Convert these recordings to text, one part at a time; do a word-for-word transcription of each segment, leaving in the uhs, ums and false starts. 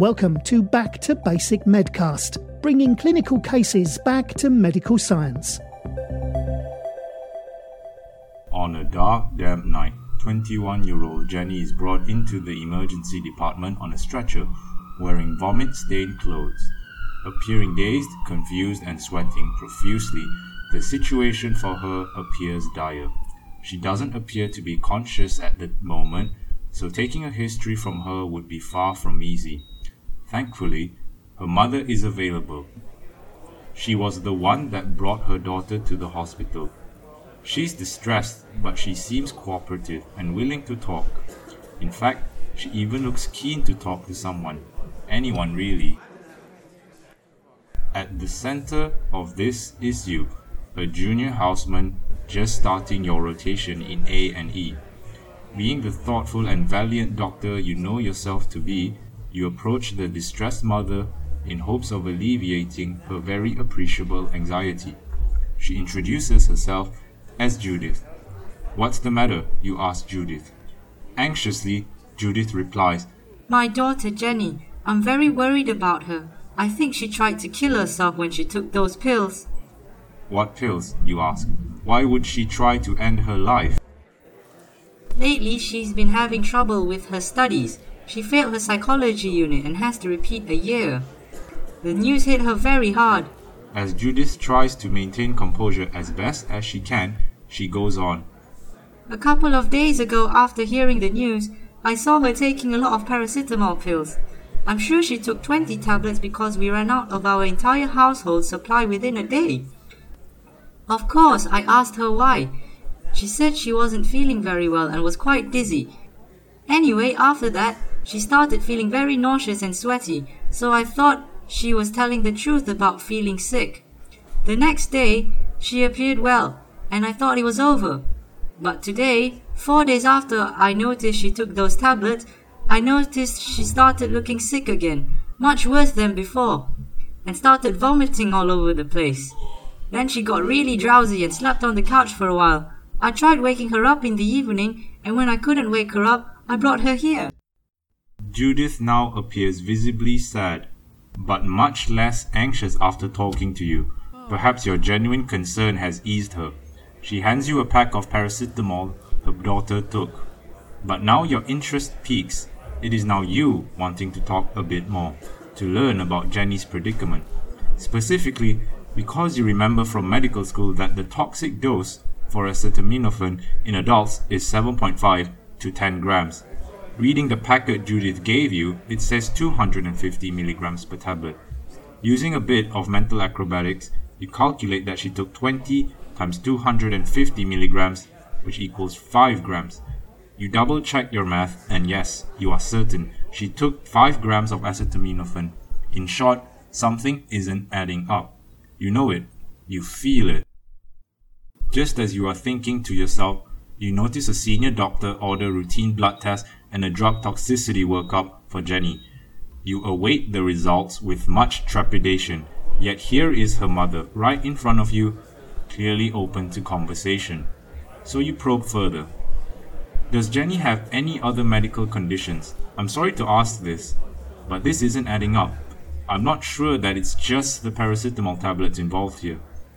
Welcome to Back to Basic Medcast, bringing clinical cases back to medical science. On a dark, damp night, twenty-one-year-old Jenny is brought into the emergency department on a stretcher, wearing vomit-stained clothes. Appearing dazed, confused, and sweating profusely, the situation for her appears dire. She doesn't appear to be conscious at the moment, so taking a history from her would be far from easy. Thankfully, her mother is available. She was the one that brought her daughter to the hospital. She's distressed, but she seems cooperative and willing to talk. In fact, she even looks keen to talk to someone. Anyone really. At the center of this is you, a junior houseman just starting your rotation in A and E. Being the thoughtful and valiant doctor you know yourself to be, you approach the distressed mother in hopes of alleviating her very appreciable anxiety. She introduces herself as Judith. "What's the matter?" you ask Judith. Anxiously, Judith replies, "My daughter Jenny. I'm very worried about her. I think she tried to kill herself when she took those pills." "What pills?" you ask. "Why would she try to end her life?" "Lately, she's been having trouble with her studies. She failed her psychology unit and has to repeat a year. The news hit her very hard." As Judith tries to maintain composure as best as she can, she goes on. "A couple of days ago, after hearing the news, I saw her taking a lot of paracetamol pills. I'm sure she took twenty tablets because we ran out of our entire household supply within a day. Of course, I asked her why. She said she wasn't feeling very well and was quite dizzy. Anyway, after that, she started feeling very nauseous and sweaty, so I thought she was telling the truth about feeling sick. The next day, she appeared well, and I thought it was over. But today, four days after I noticed she took those tablets, I noticed she started looking sick again, much worse than before, and started vomiting all over the place. Then she got really drowsy and slept on the couch for a while. I tried waking her up in the evening, and when I couldn't wake her up, I brought her here." Judith now appears visibly sad, but much less anxious after talking to you. Perhaps your genuine concern has eased her. She hands you a pack of paracetamol her daughter took. But now your interest peaks. It is now you wanting to talk a bit more, to learn about Jenny's predicament. Specifically, because you remember from medical school that the toxic dose for acetaminophen in adults is seven point five to ten grams. Reading the packet Judith gave you, it says two hundred fifty milligrams per tablet. Using a bit of mental acrobatics, you calculate that she took twenty times two hundred fifty milligrams, which equals five grams. You double check your math, and yes, you are certain she took five grams of acetaminophen. In short, something isn't adding up. You know it. You feel it. Just as you are thinking to yourself, you notice a senior doctor order routine blood tests and a drug toxicity workup for Jenny. You await the results with much trepidation, yet here is her mother right in front of you, clearly open to conversation. So you probe further. "Does Jenny have any other medical conditions? I'm sorry to ask this, but this isn't adding up. I'm not sure that it's just the paracetamol tablets involved here."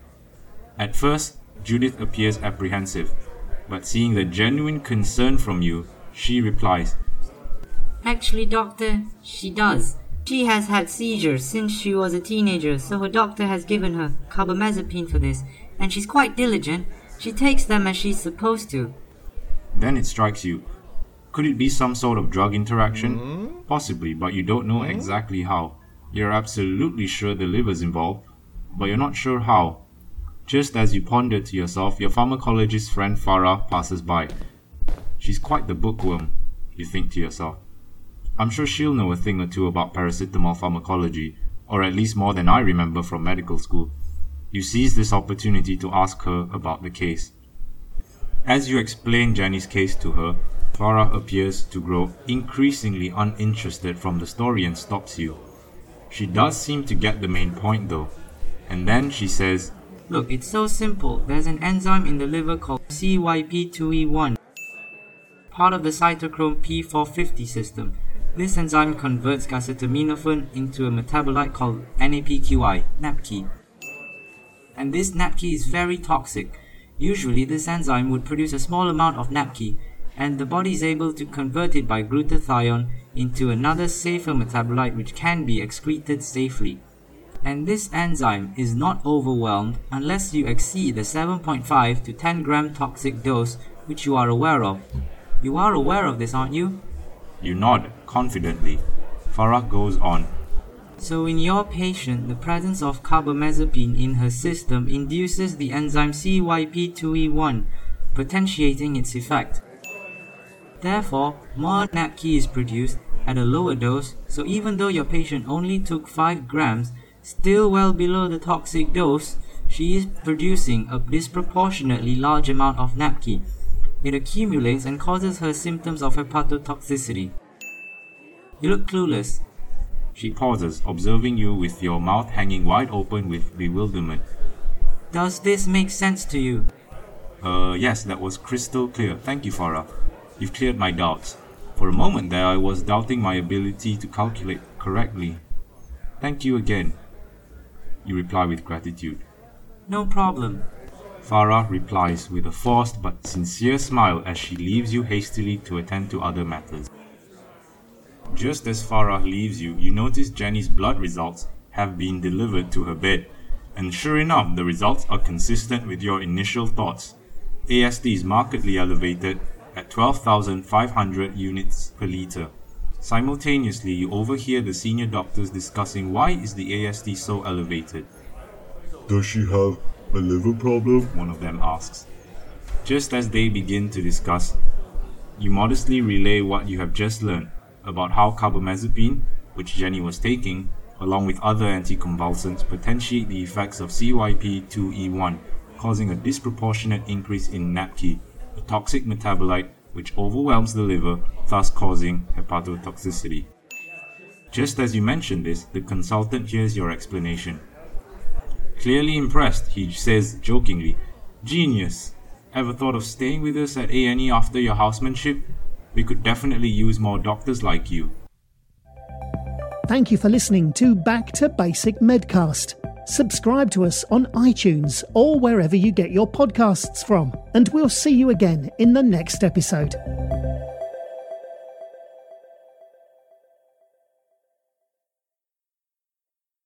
At first, Judith appears apprehensive, but seeing the genuine concern from you, she replies, "Actually, doctor, she does. She has had seizures since she was a teenager, so her doctor has given her carbamazepine for this, and she's quite diligent. She takes them as she's supposed to." Then it strikes you. Could it be some sort of drug interaction? Mm-hmm. Possibly, but you don't know mm-hmm. exactly how. You're absolutely sure the liver's involved, but you're not sure how. Just as you ponder to yourself, your pharmacologist friend Farah passes by. She's quite the bookworm, you think to yourself. I'm sure she'll know a thing or two about paracetamol pharmacology, or at least more than I remember from medical school. You seize this opportunity to ask her about the case. As you explain Jenny's case to her, Farah appears to grow increasingly uninterested from the story and stops you. She does seem to get the main point though, and then she says, "Look, it's so simple. There's an enzyme in the liver called C Y P two E one, part of the cytochrome P four fifty system. This enzyme converts acetaminophen into a metabolite called N A P Q I, NAPQI. And this NAPQI is very toxic. Usually this enzyme would produce a small amount of NAPQI, and the body is able to convert it by glutathione into another safer metabolite which can be excreted safely. And this enzyme is not overwhelmed unless you exceed the seven point five to ten gram toxic dose which you are aware of. You are aware of this, aren't you? You nod confidently. Farah goes on. So in your patient, the presence of carbamazepine in her system induces the enzyme C Y P two E one, potentiating its effect. Therefore, more NAPQI is produced at a lower dose, so even though your patient only took five grams, still well below the toxic dose, she is producing a disproportionately large amount of NAPQI. It accumulates and causes her symptoms of hepatotoxicity. You look clueless. She pauses, observing you with your mouth hanging wide open with bewilderment. Does this make sense to you? Uh, yes, that was crystal clear. Thank you, Farah. You've cleared my doubts. For a moment there, I was doubting my ability to calculate correctly. Thank you again. You reply with gratitude. No problem. Farah replies with a forced but sincere smile as she leaves you hastily to attend to other matters. Just as Farah leaves you, you notice Jenny's blood results have been delivered to her bed, and sure enough, the results are consistent with your initial thoughts. A S T is markedly elevated at twelve thousand five hundred units per litre. Simultaneously, you overhear the senior doctors discussing why is the A S T so elevated. Does she have a liver problem? One of them asks. Just as they begin to discuss, you modestly relay what you have just learned about how carbamazepine, which Jenny was taking, along with other anticonvulsants, potentiate the effects of C Y P two E one, causing a disproportionate increase in NAPQI, a toxic metabolite which overwhelms the liver, thus causing hepatotoxicity. Just as you mention this, the consultant hears your explanation. Clearly impressed, he says jokingly, "Genius! Ever thought of staying with us at A and E after your housemanship? We could definitely use more doctors like you." Thank you for listening to Back to Basic Medcast. Subscribe to us on iTunes or wherever you get your podcasts from, and we'll see you again in the next episode.